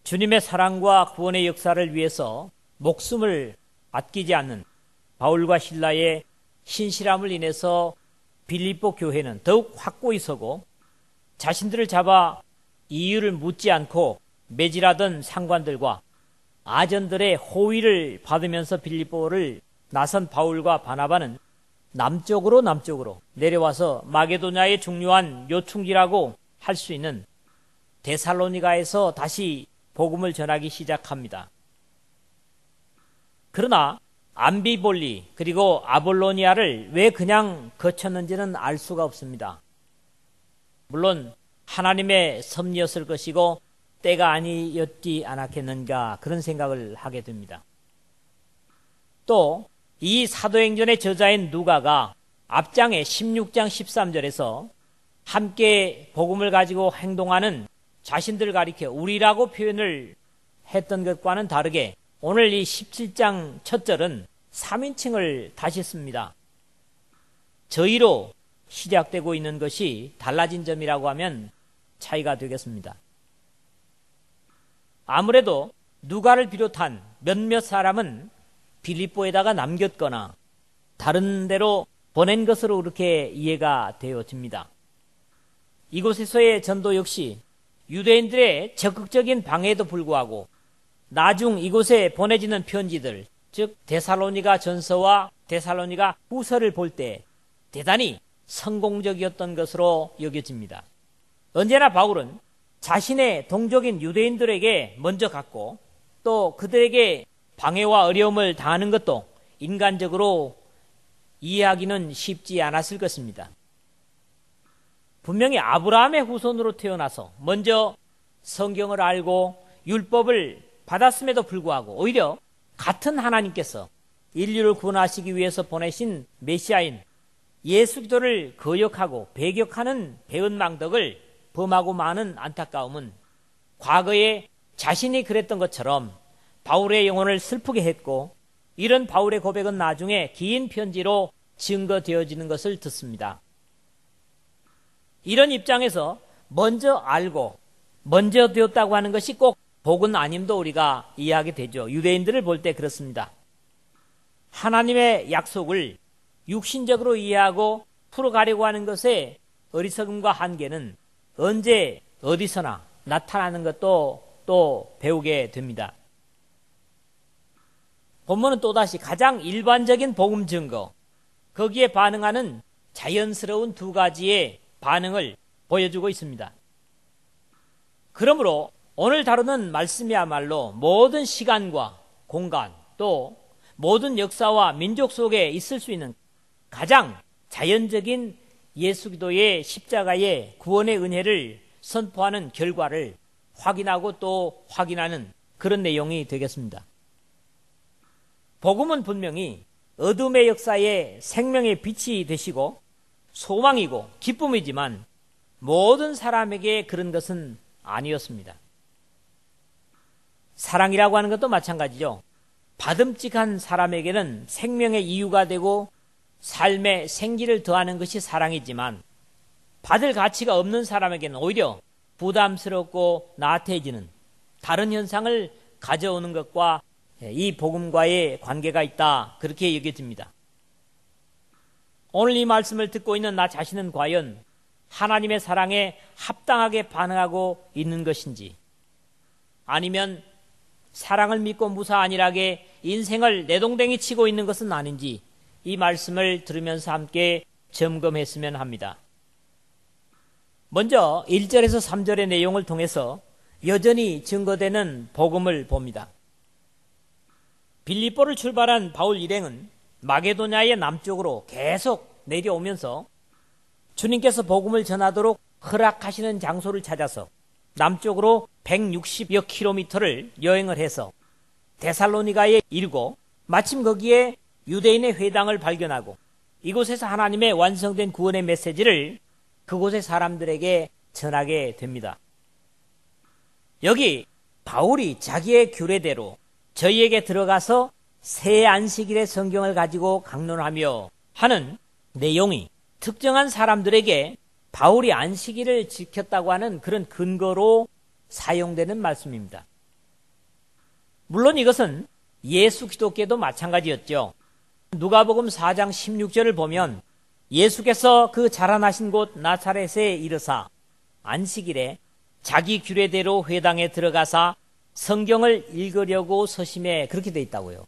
주님의 사랑과 구원의 역사를 위해서 목숨을 아끼지 않는 바울과 실라의 신실함을 인해서 빌립보 교회는 더욱 확고히 서고 자신들을 잡아 이유를 묻지 않고 매질하던 상관들과 아전들의 호의를 받으면서 빌립보를 나선 바울과 바나바는 남쪽으로 내려와서 마게도냐의 중요한 요충지라고 할 수 있는 데살로니가에서 다시 복음을 전하기 시작합니다. 그러나 암비볼리 그리고 아볼로니아를 왜 그냥 거쳤는지는 알 수가 없습니다. 물론 하나님의 섭리였을 것이고 때가 아니었지 않았겠는가 그런 생각을 하게 됩니다. 또 이 사도행전의 저자인 누가가 앞장에 16장 13절에서 함께 복음을 가지고 행동하는 자신들을 가리켜 우리라고 표현을 했던 것과는 다르게 오늘 이 17장 첫 절은 3인칭을 다시 씁니다. 저희로 시작되고 있는 것이 달라진 점이라고 하면 차이가 되겠습니다. 아무래도 누가를 비롯한 몇몇 사람은 빌립보에다가 남겼거나 다른 데로 보낸 것으로 그렇게 이해가 되어집니다. 이곳에서의 전도 역시 유대인들의 적극적인 방해에도 불구하고 나중 이곳에 보내지는 편지들, 즉 데살로니가 전서와 데살로니가 후서를 볼 때 대단히 성공적이었던 것으로 여겨집니다. 언제나 바울은 자신의 동족인 유대인들에게 먼저 갔고 또 그들에게 방해와 어려움을 당하는 것도 인간적으로 이해하기는 쉽지 않았을 것입니다. 분명히 아브라함의 후손으로 태어나서 먼저 성경을 알고 율법을 받았음에도 불구하고 오히려 같은 하나님께서 인류를 구원하시기 위해서 보내신 메시아인 예수 그리스도를 거역하고 배격하는 배은망덕을 범하고 마는 안타까움은 과거에 자신이 그랬던 것처럼 바울의 영혼을 슬프게 했고 이런 바울의 고백은 나중에 긴 편지로 증거되어지는 것을 듣습니다. 이런 입장에서 먼저 알고 먼저 되었다고 하는 것이 꼭 복은 아님도 우리가 이해하게 되죠. 유대인들을 볼 때 그렇습니다. 하나님의 약속을 육신적으로 이해하고 풀어가려고 하는 것의 어리석음과 한계는 언제 어디서나 나타나는 것도 또 배우게 됩니다. 본문은 또다시 가장 일반적인 복음 증거, 거기에 반응하는 자연스러운 두 가지의 반응을 보여주고 있습니다. 그러므로 오늘 다루는 말씀이야말로 모든 시간과 공간 또 모든 역사와 민족 속에 있을 수 있는 가장 자연적인 예수 그리스도의 십자가의 구원의 은혜를 선포하는 결과를 확인하고 또 확인하는 그런 내용이 되겠습니다. 복음은 분명히 어둠의 역사에 생명의 빛이 되시고 소망이고 기쁨이지만 모든 사람에게 그런 것은 아니었습니다. 사랑이라고 하는 것도 마찬가지죠. 받음직한 사람에게는 생명의 이유가 되고 삶의 생기를 더하는 것이 사랑이지만 받을 가치가 없는 사람에게는 오히려 부담스럽고 나태해지는 다른 현상을 가져오는 것과 이 복음과의 관계가 있다 그렇게 여겨집니다. 오늘 이 말씀을 듣고 있는 나 자신은 과연 하나님의 사랑에 합당하게 반응하고 있는 것인지 아니면 사랑을 믿고 무사안일하게 인생을 내동댕이 치고 있는 것은 아닌지 이 말씀을 들으면서 함께 점검했으면 합니다. 먼저 1절에서 3절의 내용을 통해서 여전히 증거되는 복음을 봅니다. 빌립보를 출발한 바울 일행은 마게도냐의 남쪽으로 계속 내려오면서 주님께서 복음을 전하도록 허락하시는 장소를 찾아서 남쪽으로 160여 킬로미터를 여행을 해서 데살로니가에 이르고 마침 거기에 유대인의 회당을 발견하고 이곳에서 하나님의 완성된 구원의 메시지를 그곳의 사람들에게 전하게 됩니다. 여기 바울이 자기의 규례대로 저희에게 들어가서 새 안식일의 성경을 가지고 강론하며 하는 내용이 특정한 사람들에게 바울이 안식일을 지켰다고 하는 그런 근거로 사용되는 말씀입니다. 물론 이것은 예수 그리스도께도 마찬가지였죠. 누가복음 4장 16절을 보면 예수께서 그 자라나신 곳 나사렛에 이르사 안식일에 자기 규례대로 회당에 들어가사 성경을 읽으려고 서심해, 그렇게 돼 있다고요.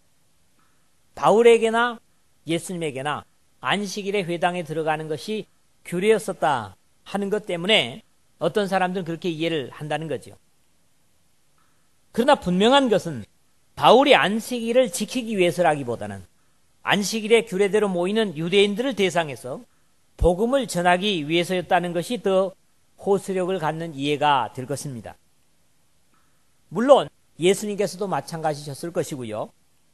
바울에게나 예수님에게나 안식일에 회당에 들어가는 것이 규례였었다 하는 것 때문에 어떤 사람들은 그렇게 이해를 한다는 거죠. 그러나 분명한 것은 바울이 안식일을 지키기 위해서라기보다는 안식일의 규례대로 모이는 유대인들을 대상해서 복음을 전하기 위해서였다는 것이 더 호소력을 갖는 이해가 될 것입니다. 물론 예수님께서도 마찬가지셨을 것이고요.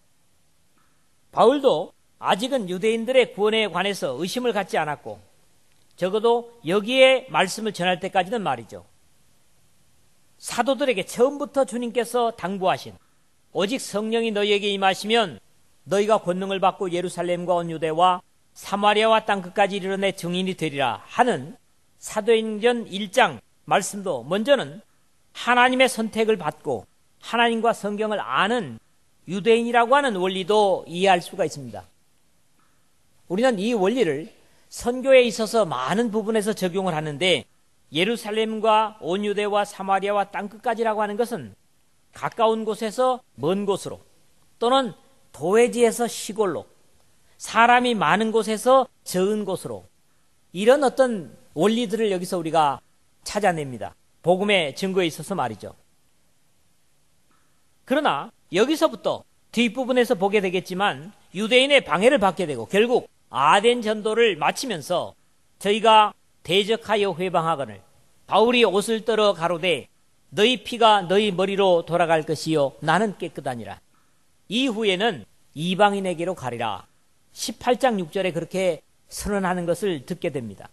바울도 아직은 유대인들의 구원에 관해서 의심을 갖지 않았고, 적어도 여기에 말씀을 전할 때까지는 말이죠, 사도들에게 처음부터 주님께서 당부하신 오직 성령이 너희에게 임하시면 너희가 권능을 받고 예루살렘과 온 유대와 사마리아와 땅끝까지 이르러 내 증인이 되리라 하는 사도행전 1장 말씀도 먼저는 하나님의 선택을 받고 하나님과 성경을 아는 유대인이라고 하는 원리도 이해할 수가 있습니다. 우리는 이 원리를 선교에 있어서 많은 부분에서 적용을 하는데, 예루살렘과 온 유대와 사마리아와 땅끝까지라고 하는 것은 가까운 곳에서 먼 곳으로, 또는 도회지에서 시골로, 사람이 많은 곳에서 적은 곳으로, 이런 어떤 원리들을 여기서 우리가 찾아냅니다. 복음의 증거에 있어서 말이죠. 그러나 여기서부터 뒷부분에서 보게 되겠지만 유대인의 방해를 받게 되고 결국 아덴 전도를 마치면서 저희가 대적하여 회방하거늘 바울이 옷을 떨어 가로되 너희 피가 너희 머리로 돌아갈 것이요 나는 깨끗하니라. 이후에는 이방인에게로 가리라. 18장 6절에 그렇게 선언하는 것을 듣게 됩니다.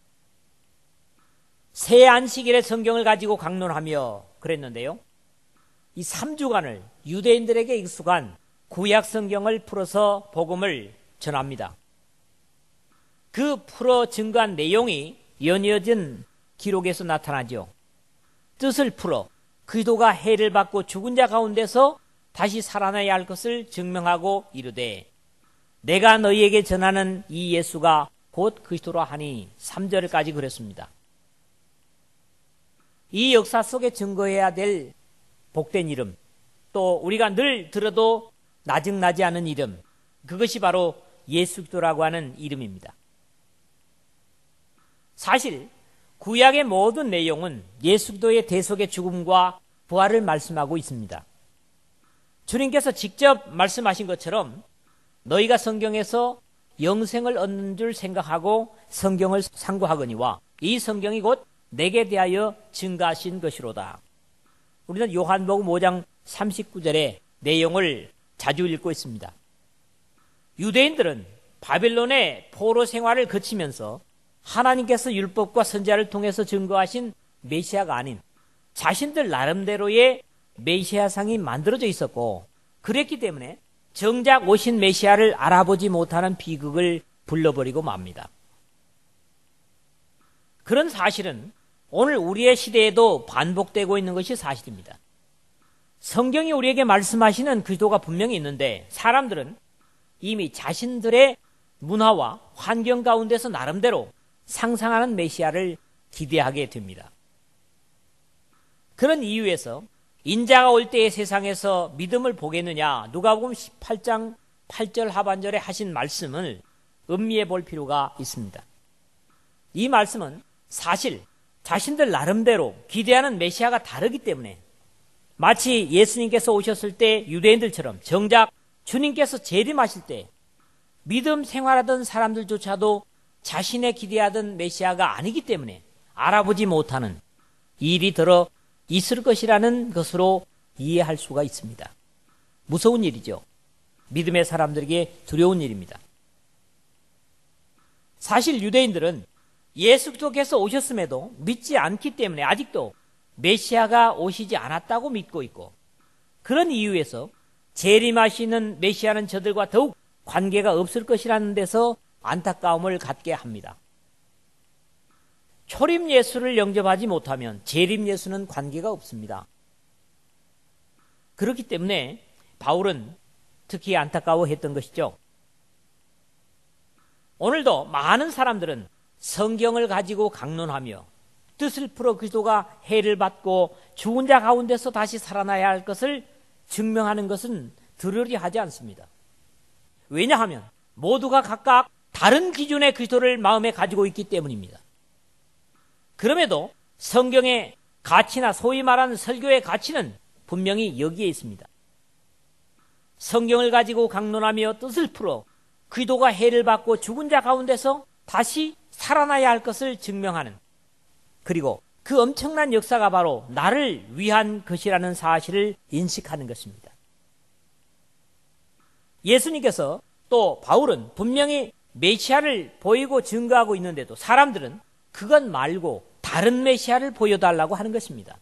새 안식일의 성경을 가지고 강론하며 그랬는데요, 이 3주간을 유대인들에게 익숙한 구약 성경을 풀어서 복음을 전합니다. 그 풀어 증거한 내용이 연이어진 기록에서 나타나죠. 뜻을 풀어 그리스도가 해를 받고 죽은 자 가운데서 다시 살아나야 할 것을 증명하고 이르되 내가 너희에게 전하는 이 예수가 곧 그리스도라 하니 3절까지 그랬습니다. 이 역사 속에 증거해야 될 복된 이름, 또 우리가 늘 들어도 나증나지 않은 이름, 그것이 바로 예수 그리스도라고 하는 이름입니다. 사실 구약의 모든 내용은 예수 그리스도의 대속의 죽음과 부활을 말씀하고 있습니다. 주님께서 직접 말씀하신 것처럼 너희가 성경에서 영생을 얻는 줄 생각하고 성경을 상고하거니와 이 성경이 곧 내게 대하여 증가하신 것이로다. 우리는 요한복음 5장 39절의 내용을 자주 읽고 있습니다. 유대인들은 바벨론의 포로 생활을 거치면서 하나님께서 율법과 선지자를 통해서 증거하신 메시아가 아닌 자신들 나름대로의 메시아상이 만들어져 있었고, 그랬기 때문에 정작 오신 메시아를 알아보지 못하는 비극을 불러버리고 맙니다. 그런 사실은 오늘 우리의 시대에도 반복되고 있는 것이 사실입니다. 성경이 우리에게 말씀하시는 그리스도가 분명히 있는데 사람들은 이미 자신들의 문화와 환경 가운데서 나름대로 상상하는 메시아를 기대하게 됩니다. 그런 이유에서 인자가 올 때의 세상에서 믿음을 보겠느냐, 누가복음 18장 8절 하반절에 하신 말씀을 음미해 볼 필요가 있습니다. 이 말씀은 사실 자신들 나름대로 기대하는 메시아가 다르기 때문에 마치 예수님께서 오셨을 때 유대인들처럼 정작 주님께서 재림하실 때 믿음 생활하던 사람들조차도 자신의 기대하던 메시아가 아니기 때문에 알아보지 못하는 일이 들어 있을 것이라는 것으로 이해할 수가 있습니다. 무서운 일이죠. 믿음의 사람들에게 두려운 일입니다. 사실 유대인들은 예수 그리스도께서 오셨음에도 믿지 않기 때문에 아직도 메시아가 오시지 않았다고 믿고 있고, 그런 이유에서 재림하시는 메시아는 저들과 더욱 관계가 없을 것이라는 데서 안타까움을 갖게 합니다. 초림 예수를 영접하지 못하면 재림 예수는 관계가 없습니다. 그렇기 때문에 바울은 특히 안타까워했던 것이죠. 오늘도 많은 사람들은 성경을 가지고 강론하며 뜻을 풀어 그리스도가 해를 받고 죽은 자 가운데서 다시 살아나야 할 것을 증명하는 것은 들으려 하지 않습니다. 왜냐하면 모두가 각각 다른 기준의 그리스도를 마음에 가지고 있기 때문입니다. 그럼에도 성경의 가치나 소위 말하는 설교의 가치는 분명히 여기에 있습니다. 성경을 가지고 강론하며 뜻을 풀어 그리스도가 해를 받고 죽은 자 가운데서 다시 살아나야 할 것을 증명하는, 그리고 그 엄청난 역사가 바로 나를 위한 것이라는 사실을 인식하는 것입니다. 예수님께서 또 바울은 분명히 메시아를 보이고 증거하고 있는데도 사람들은 그것 말고 다른 메시아를 보여달라고 하는 것입니다.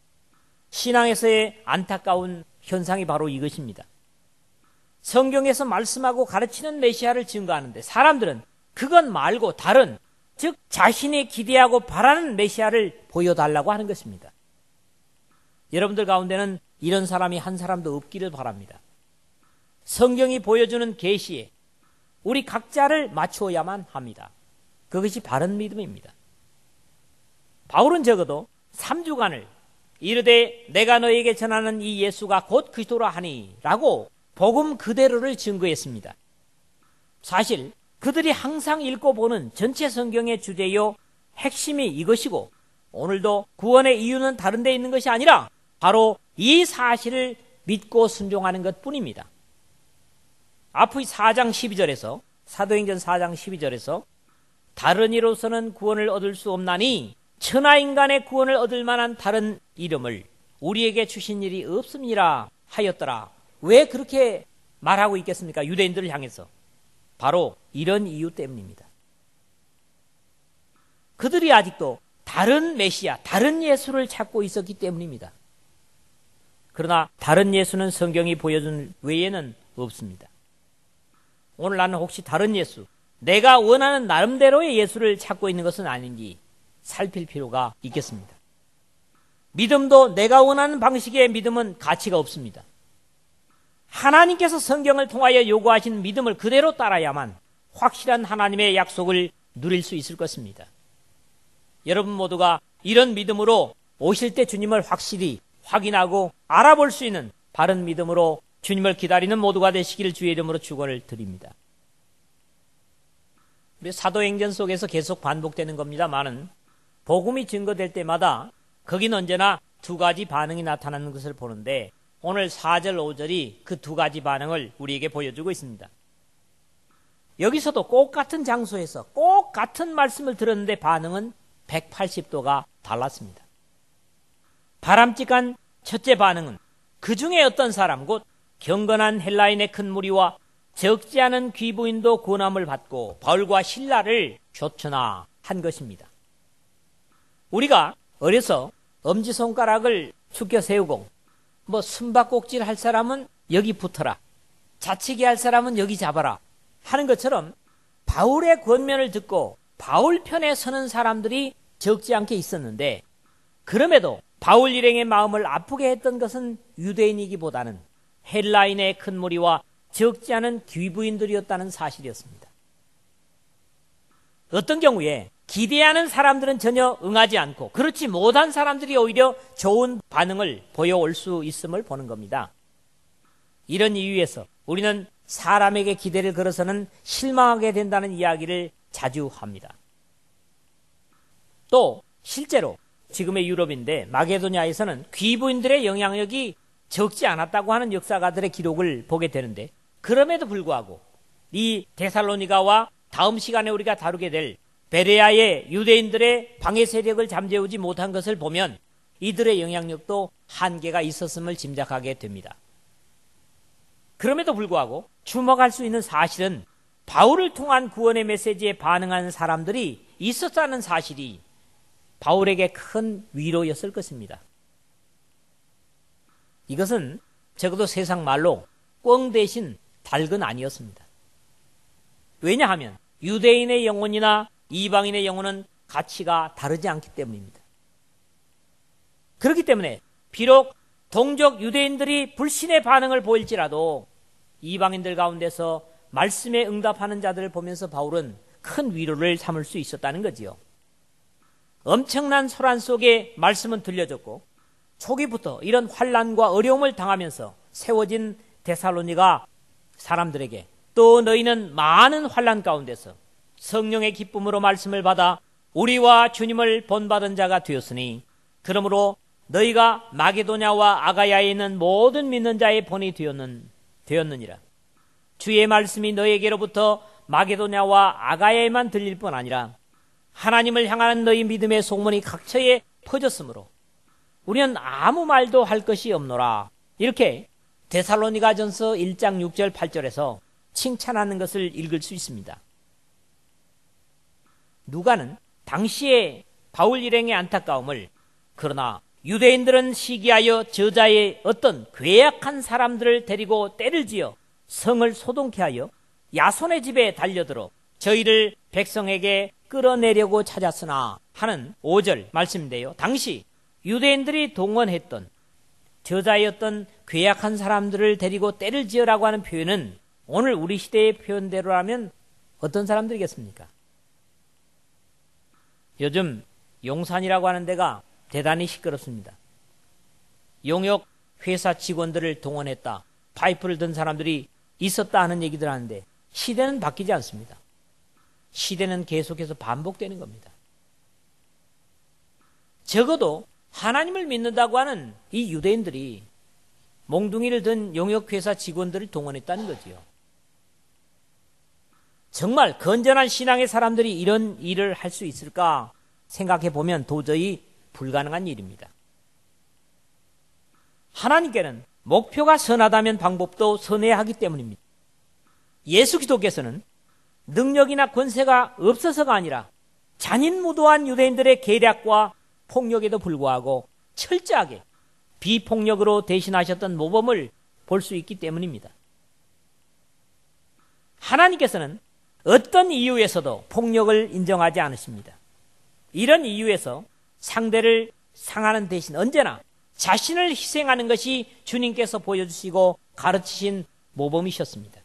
신앙에서의 안타까운 현상이 바로 이것입니다. 성경에서 말씀하고 가르치는 메시아를 증거하는데 사람들은 그것 말고 다른, 즉 자신이 기대하고 바라는 메시아를 보여달라고 하는 것입니다. 여러분들 가운데는 이런 사람이 한 사람도 없기를 바랍니다. 성경이 보여주는 계시에 우리 각자를 맞추어야만 합니다. 그것이 바른 믿음입니다. 바울은 적어도 3주간을 이르되 내가 너에게 전하는 이 예수가 곧 그리스도라 하니 라고 복음 그대로를 증거했습니다. 사실 그들이 항상 읽고 보는 전체 성경의 주제요 핵심이 이것이고, 오늘도 구원의 이유는 다른 데 있는 것이 아니라 바로 이 사실을 믿고 순종하는 것뿐입니다. 앞의 4장 12절에서 사도행전 4장 12절에서 다른 이로서는 구원을 얻을 수 없나니 천하인간의 구원을 얻을 만한 다른 이름을 우리에게 주신 일이 없음이라 하였더라. 왜 그렇게 말하고 있겠습니까? 유대인들을 향해서. 바로 이런 이유 때문입니다. 그들이 아직도 다른 메시아, 다른 예수를 찾고 있었기 때문입니다. 그러나 다른 예수는 성경이 보여준 외에는 없습니다. 오늘 나는 혹시 다른 예수, 내가 원하는 나름대로의 예수를 찾고 있는 것은 아닌지 살필 필요가 있겠습니다. 믿음도 내가 원하는 방식의 믿음은 가치가 없습니다. 하나님께서 성경을 통하여 요구하신 믿음을 그대로 따라야만 확실한 하나님의 약속을 누릴 수 있을 것입니다. 여러분 모두가 이런 믿음으로 오실 때 주님을 확실히 확인하고 알아볼 수 있는 바른 믿음으로 주님을 기다리는 모두가 되시기를 주의 이름으로 축원을 드립니다. 우리 사도행전 속에서 계속 반복되는 겁니다만은 복음이 증거될 때마다 거긴 언제나 두 가지 반응이 나타나는 것을 보는데, 오늘 4절 5절이 그 두 가지 반응을 우리에게 보여주고 있습니다. 여기서도 꼭 같은 장소에서 꼭 같은 말씀을 들었는데 반응은 180도가 달랐습니다. 바람직한 첫째 반응은 그 중에 어떤 사람, 곧 경건한 헬라인의 큰 무리와 적지 않은 귀부인도 권함을 받고 바울과 실라를 조천하 한 것입니다. 우리가 어려서 엄지손가락을 숙여 세우고 숨바꼭질 할 사람은 여기 붙어라, 자치기 할 사람은 여기 잡아라 하는 것처럼 바울의 권면을 듣고 바울 편에 서는 사람들이 적지 않게 있었는데, 그럼에도 바울 일행의 마음을 아프게 했던 것은 유대인이기보다는 헬라인의 큰 무리와 적지 않은 귀부인들이었다는 사실이었습니다. 어떤 경우에 기대하는 사람들은 전혀 응하지 않고 그렇지 못한 사람들이 오히려 좋은 반응을 보여올 수 있음을 보는 겁니다. 이런 이유에서 우리는 사람에게 기대를 걸어서는 실망하게 된다는 이야기를 자주 합니다. 또 실제로 지금의 유럽인데 마게도냐에서는 귀부인들의 영향력이 적지 않았다고 하는 역사가들의 기록을 보게 되는데, 그럼에도 불구하고 이 데살로니가와 다음 시간에 우리가 다루게 될 베레아의 유대인들의 방해 세력을 잠재우지 못한 것을 보면 이들의 영향력도 한계가 있었음을 짐작하게 됩니다. 그럼에도 불구하고 주목할 수 있는 사실은 바울을 통한 구원의 메시지에 반응한 사람들이 있었다는 사실이 바울에게 큰 위로였을 것입니다. 이것은 적어도 세상 말로 꿩 대신 닭은 아니었습니다. 왜냐하면 유대인의 영혼이나 이방인의 영혼은 가치가 다르지 않기 때문입니다. 그렇기 때문에 비록 동족 유대인들이 불신의 반응을 보일지라도 이방인들 가운데서 말씀에 응답하는 자들을 보면서 바울은 큰 위로를 삼을 수 있었다는 거지요. 엄청난 소란 속에 말씀은 들려졌고 초기부터 이런 환난과 어려움을 당하면서 세워진 데살로니가 사람들에게 또 너희는 많은 환난 가운데서 성령의 기쁨으로 말씀을 받아 우리와 주님을 본받은 자가 되었으니 그러므로 너희가 마게도냐와 아가야에 있는 모든 믿는 자의 본이 되었느니라. 주의 말씀이 너희에게로부터 마게도냐와 아가야에만 들릴 뿐 아니라 하나님을 향하는 너희 믿음의 소문이 각처에 퍼졌으므로 우리는 아무 말도 할 것이 없노라. 이렇게 데살로니가전서 1장 6절 8절에서 칭찬하는 것을 읽을 수 있습니다. 누가는 당시의 바울 일행의 안타까움을 그러나 유대인들은 시기하여 저자의 어떤 괴악한 사람들을 데리고 때를 지어 성을 소동케 하여 야손의 집에 달려들어 저희를 백성에게 끌어내려고 찾았으나 하는 5절 말씀인데요. 당시 유대인들이 동원했던 저자의 어떤 괴악한 사람들을 데리고 때를 지으라고 하는 표현은 오늘 우리 시대의 표현대로라면 어떤 사람들이겠습니까? 요즘 용산이라고 하는 데가 대단히 시끄럽습니다. 용역 회사 직원들을 동원했다, 파이프를 든 사람들이 있었다 하는 얘기들 하는데 시대는 바뀌지 않습니다. 시대는 계속해서 반복되는 겁니다. 적어도 하나님을 믿는다고 하는 이 유대인들이 몽둥이를 든 용역회사 직원들을 동원했다는 거지요. 정말 건전한 신앙의 사람들이 이런 일을 할 수 있을까 생각해 보면 도저히 불가능한 일입니다. 하나님께는 목표가 선하다면 방법도 선해야 하기 때문입니다. 예수 기독께서는 능력이나 권세가 없어서가 아니라 잔인무도한 유대인들의 계략과 폭력에도 불구하고 철저하게 비폭력으로 대신하셨던 모범을 볼 수 있기 때문입니다. 하나님께서는 어떤 이유에서도 폭력을 인정하지 않으십니다. 이런 이유에서 상대를 상하는 대신 언제나 자신을 희생하는 것이 주님께서 보여주시고 가르치신 모범이셨습니다.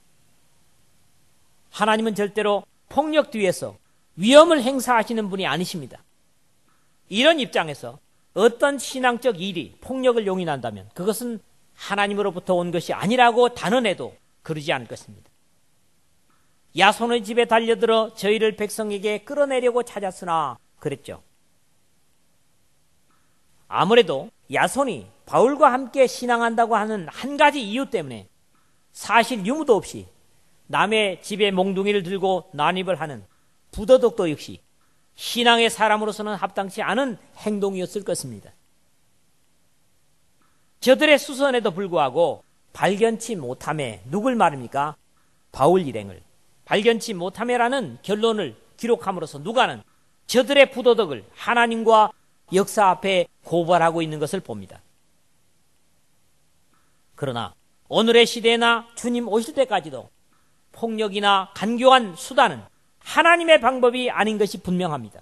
하나님은 절대로 폭력 뒤에서 위험을 행사하시는 분이 아니십니다. 이런 입장에서 어떤 신앙적 일이 폭력을 용인한다면 그것은 하나님으로부터 온 것이 아니라고 단언해도 그러지 않을 것입니다. 야손의 집에 달려들어 저희를 백성에게 끌어내려고 찾았으나 그랬죠. 아무래도 야손이 바울과 함께 신앙한다고 하는 한 가지 이유 때문에 사실 유무도 없이 남의 집에 몽둥이를 들고 난입을 하는 부도덕도 역시 신앙의 사람으로서는 합당치 않은 행동이었을 것입니다. 저들의 수선에도 불구하고 발견치 못함에 누굴 말입니까? 바울 일행을 발견치 못함에라는 결론을 기록함으로써 누가는 저들의 부도덕을 하나님과 역사 앞에 고발하고 있는 것을 봅니다. 그러나 오늘의 시대나 주님 오실 때까지도 폭력이나 간교한 수단은 하나님의 방법이 아닌 것이 분명합니다.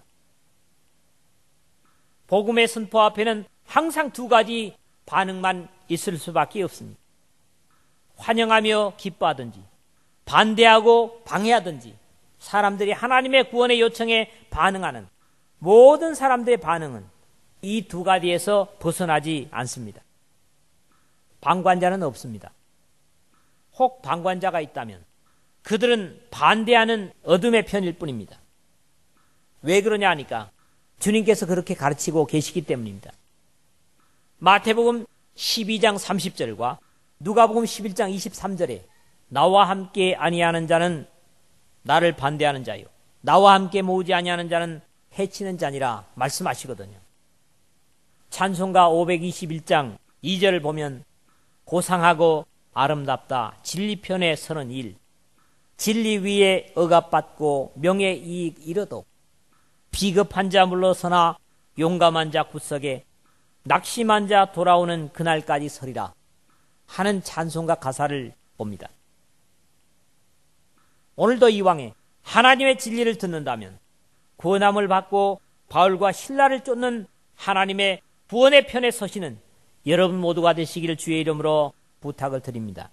복음의 선포 앞에는 항상 두 가지 반응만 있을 수밖에 없습니다. 환영하며 기뻐하든지 반대하고 방해하든지 사람들이 하나님의 구원의 요청에 반응하는 모든 사람들의 반응은 이 두 가지에서 벗어나지 않습니다. 방관자는 없습니다. 혹 방관자가 있다면 그들은 반대하는 어둠의 편일 뿐입니다. 왜 그러냐 하니까 주님께서 그렇게 가르치고 계시기 때문입니다. 마태복음 12장 30절과 누가복음 11장 23절에 나와 함께 아니하는 자는 나를 반대하는 자요 나와 함께 모으지 아니하는 자는 해치는 자니라 말씀하시거든요. 찬송가 521장 2절을 보면 고상하고 아름답다 진리편에 서는 일 진리 위에 억압받고 명예이익 이뤄도 비겁한 자 물러서나 용감한 자 구석에 낙심한 자 돌아오는 그날까지 서리라 하는 찬송가 가사를 봅니다. 오늘도 이왕에 하나님의 진리를 듣는다면 구원함을 받고 바울과 실라를 쫓는 하나님의 구원의 편에 서시는 여러분 모두가 되시기를 주의 이름으로 부탁을 드립니다.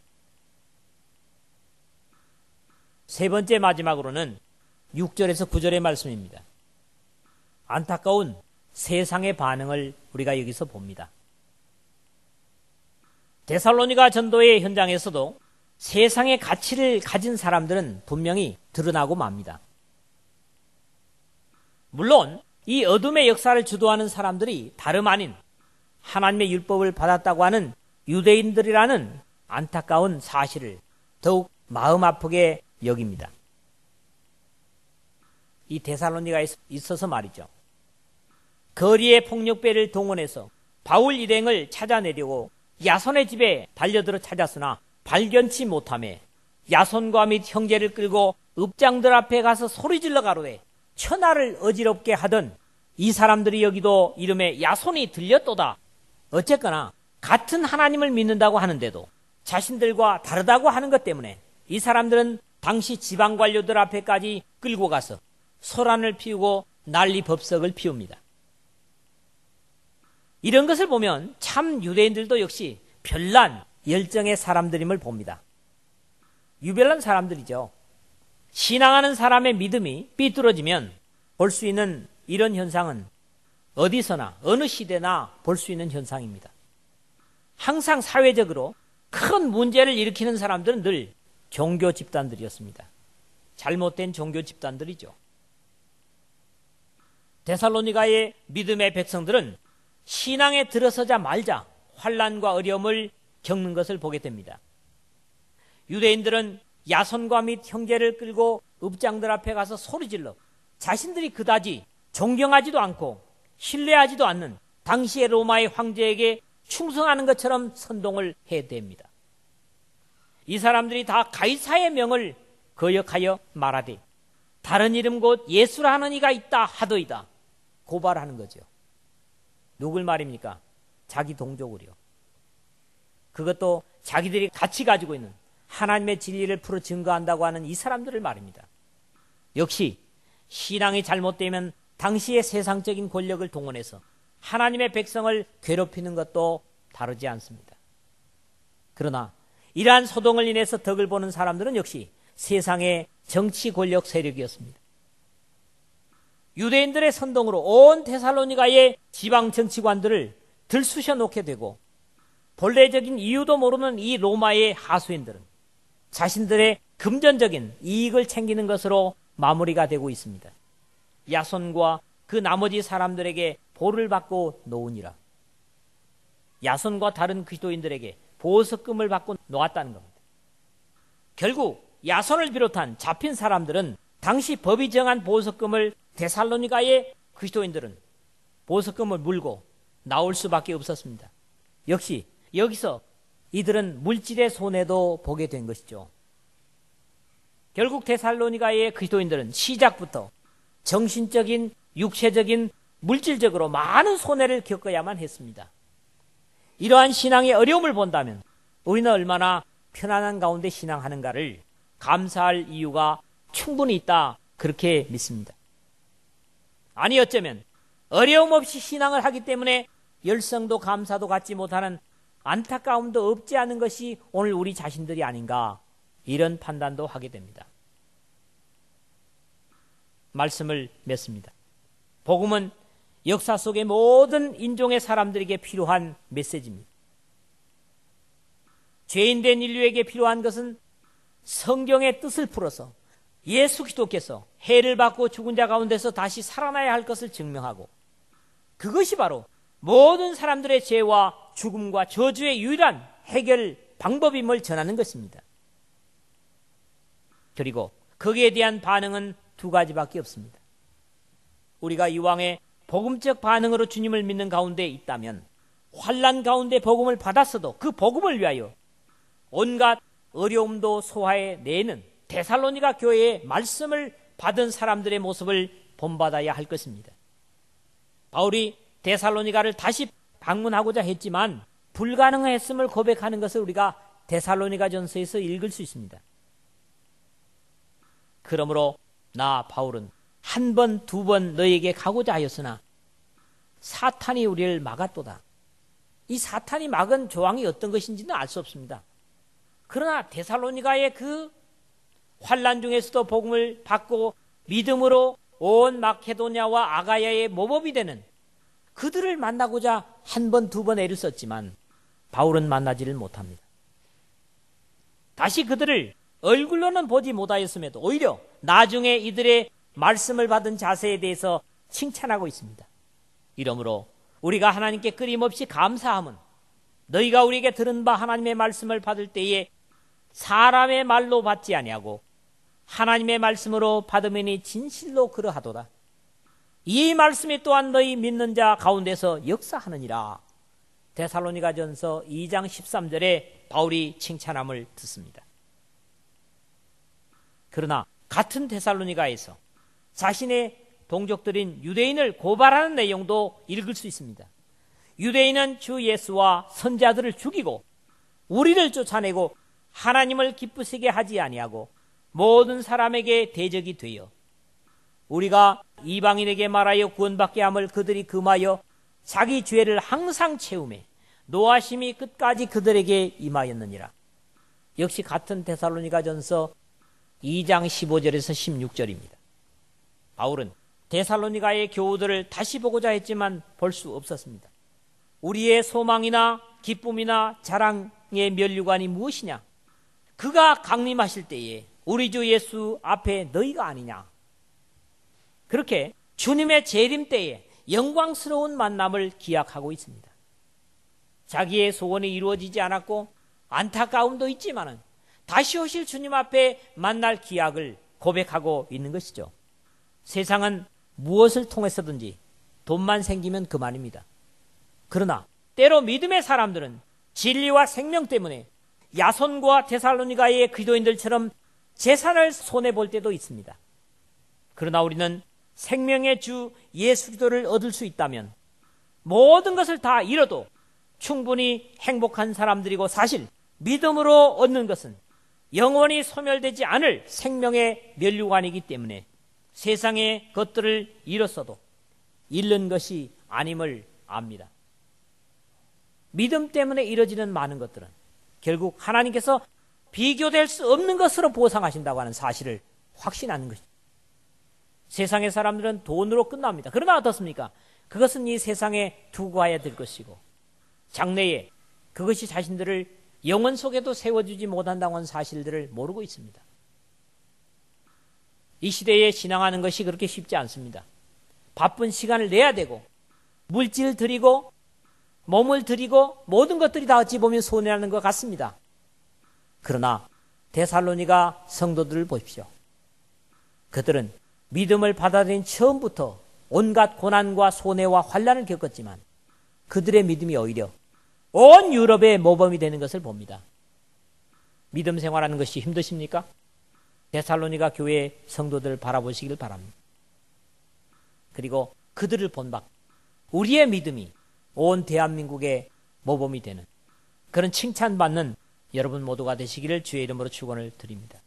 세 번째 마지막으로는 6절에서 9절의 말씀입니다. 안타까운 세상의 반응을 우리가 여기서 봅니다. 데살로니가 전도의 현장에서도 세상의 가치를 가진 사람들은 분명히 드러나고 맙니다. 물론 이 어둠의 역사를 주도하는 사람들이 다름 아닌 하나님의 율법을 받았다고 하는 유대인들이라는 안타까운 사실을 더욱 마음 아프게 여깁니다. 이 데살로니가에 있어서 말이죠. 거리의 폭력배를 동원해서 바울 일행을 찾아내려고 야손의 집에 달려들어 찾았으나 발견치 못하며 야손과 및 형제를 끌고 읍장들 앞에 가서 소리질러 가로되 천하를 어지럽게 하던 이 사람들이 여기도 이름에 야손이 들렸도다. 어쨌거나 같은 하나님을 믿는다고 하는데도 자신들과 다르다고 하는 것 때문에 이 사람들은 당시 지방 관료들 앞에까지 끌고 가서 소란을 피우고 난리 법석을 피웁니다. 이런 것을 보면 참 유대인들도 역시 별난 열정의 사람들임을 봅니다. 유별난 사람들이죠. 신앙하는 사람의 믿음이 삐뚤어지면 볼 수 있는 이런 현상은 어디서나 어느 시대나 볼 수 있는 현상입니다. 항상 사회적으로 큰 문제를 일으키는 사람들은 늘 종교 집단들이었습니다. 잘못된 종교 집단들이죠. 데살로니가의 믿음의 백성들은 신앙에 들어서자마자 환난과 어려움을 겪는 것을 보게 됩니다. 유대인들은 야손과 및 형제를 끌고 읍장들 앞에 가서 소리질러 자신들이 그다지 존경하지도 않고 신뢰하지도 않는 당시의 로마의 황제에게 충성하는 것처럼 선동을 해댑니다. 이 사람들이 다 가이사의 명을 거역하여 말하되 다른 이름 곧 예수라 하는 이가 있다 하더이다 고발하는 거죠. 누굴 말입니까? 자기 동족을요. 그것도 자기들이 같이 가지고 있는 하나님의 진리를 풀어 증거한다고 하는 이 사람들을 말입니다. 역시 신앙이 잘못되면 당시의 세상적인 권력을 동원해서 하나님의 백성을 괴롭히는 것도 다르지 않습니다. 그러나 이러한 소동을 인해서 덕을 보는 사람들은 역시 세상의 정치 권력 세력이었습니다. 유대인들의 선동으로 온 데살로니가의 지방 정치관들을 들쑤셔 놓게 되고 본래적인 이유도 모르는 이 로마의 하수인들은 자신들의 금전적인 이익을 챙기는 것으로 마무리가 되고 있습니다. 야손과 그 나머지 사람들에게 보를 받고 놓으니라. 야손과 다른 그리스도인들에게 보석금을 받고 놓았다는 겁니다. 결국 야손을 비롯한 잡힌 사람들은 당시 법이 정한 보석금을 데살로니가의 그리스도인들은 보석금을 물고 나올 수밖에 없었습니다. 역시 여기서 이들은 물질의 손해도 보게 된 것이죠. 결국 데살로니가의 그리스도인들은 시작부터 정신적인, 육체적인, 물질적으로 많은 손해를 겪어야만 했습니다. 이러한 신앙의 어려움을 본다면 우리는 얼마나 편안한 가운데 신앙하는가를 감사할 이유가 충분히 있다 그렇게 믿습니다. 아니 어쩌면 어려움 없이 신앙을 하기 때문에 열성도 감사도 갖지 못하는 안타까움도 없지 않은 것이 오늘 우리 자신들이 아닌가 이런 판단도 하게 됩니다. 말씀을 맺습니다. 복음은 역사 속의 모든 인종의 사람들에게 필요한 메시지입니다. 죄인된 인류에게 필요한 것은 성경의 뜻을 풀어서 예수 그리스도께서 해를 받고 죽은 자 가운데서 다시 살아나야 할 것을 증명하고 그것이 바로 모든 사람들의 죄와 죽음과 저주의 유일한 해결 방법임을 전하는 것입니다. 그리고 거기에 대한 반응은 두 가지밖에 없습니다. 우리가 이왕에 복음적 반응으로 주님을 믿는 가운데 있다면 환난 가운데 복음을 받았어도 그 복음을 위하여 온갖 어려움도 소화해내는 데살로니가 교회의 말씀을 받은 사람들의 모습을 본받아야 할 것입니다. 바울이 데살로니가를 다시 방문하고자 했지만 불가능했음을 고백하는 것을 우리가 데살로니가 전서에서 읽을 수 있습니다. 그러므로 나 바울은 한 번, 두 번 너에게 가고자 하였으나 사탄이 우리를 막았도다. 이 사탄이 막은 조항이 어떤 것인지는 알 수 없습니다. 그러나 데살로니가의 그 환난 중에서도 복음을 받고 믿음으로 온 마케도냐와 아가야의 모범이 되는 그들을 만나고자 한 번, 두 번 애를 썼지만 바울은 만나지를 못합니다. 다시 그들을 얼굴로는 보지 못하였음에도 오히려 나중에 이들의 말씀을 받은 자세에 대해서 칭찬하고 있습니다. 이러므로 우리가 하나님께 끊임없이 감사함은 너희가 우리에게 들은 바 하나님의 말씀을 받을 때에 사람의 말로 받지 아니하고 하나님의 말씀으로 받으면 진실로 그러하도다. 이 말씀이 또한 너희 믿는 자 가운데서 역사하느니라. 데살로니가전서 2장 13절에 바울이 칭찬함을 듣습니다. 그러나 같은 데살로니가에서 자신의 동족들인 유대인을 고발하는 내용도 읽을 수 있습니다. 유대인은 주 예수와 선자들을 죽이고 우리를 쫓아내고 하나님을 기쁘시게 하지 아니하고 모든 사람에게 대적이 되어 우리가 이방인에게 말하여 구원받게 함을 그들이 금하여 자기 죄를 항상 채우매 노하심이 끝까지 그들에게 임하였느니라. 역시 같은 데살로니가전서 2장 15절에서 16절입니다. 바울은 데살로니가의 교우들을 다시 보고자 했지만 볼 수 없었습니다. 우리의 소망이나 기쁨이나 자랑의 면류관이 무엇이냐? 그가 강림하실 때에 우리 주 예수 앞에 너희가 아니냐? 그렇게 주님의 재림 때에 영광스러운 만남을 기약하고 있습니다. 자기의 소원이 이루어지지 않았고 안타까움도 있지만은 다시 오실 주님 앞에 만날 기약을 고백하고 있는 것이죠. 세상은 무엇을 통해서든지 돈만 생기면 그만입니다. 그러나 때로 믿음의 사람들은 진리와 생명 때문에 야손과 데살로니가의 기도인들처럼 재산을 손해볼 때도 있습니다. 그러나 우리는 생명의 주 예수 그리스도를 얻을 수 있다면 모든 것을 다 잃어도 충분히 행복한 사람들이고, 사실 믿음으로 얻는 것은 영원히 소멸되지 않을 생명의 면류관이기 때문에 세상의 것들을 잃었어도 잃는 것이 아님을 압니다. 믿음 때문에 이뤄지는 많은 것들은 결국 하나님께서 비교될 수 없는 것으로 보상하신다고 하는 사실을 확신하는 것이죠. 세상의 사람들은 돈으로 끝납니다. 그러나 어떻습니까? 그것은 이 세상에 두고야 될 것이고 장래에 그것이 자신들을 영원 속에도 세워주지 못한다고 하는 사실들을 모르고 있습니다. 이 시대에 신앙하는 것이 그렇게 쉽지 않습니다. 바쁜 시간을 내야 되고 물질을 들이고 몸을 들이고 모든 것들이 다 어찌 보면 손해라는 것 같습니다. 그러나 데살로니가 성도들을 보십시오. 그들은 믿음을 받아들인 처음부터 온갖 고난과 손해와 환난을 겪었지만 그들의 믿음이 오히려 온 유럽의 모범이 되는 것을 봅니다. 믿음 생활하는 것이 힘드십니까? 데살로니가 교회 성도들을 바라보시길 바랍니다. 그리고 그들을 본받고 우리의 믿음이 온 대한민국의 모범이 되는 그런 칭찬받는 여러분 모두가 되시기를 주의 이름으로 축원을 드립니다.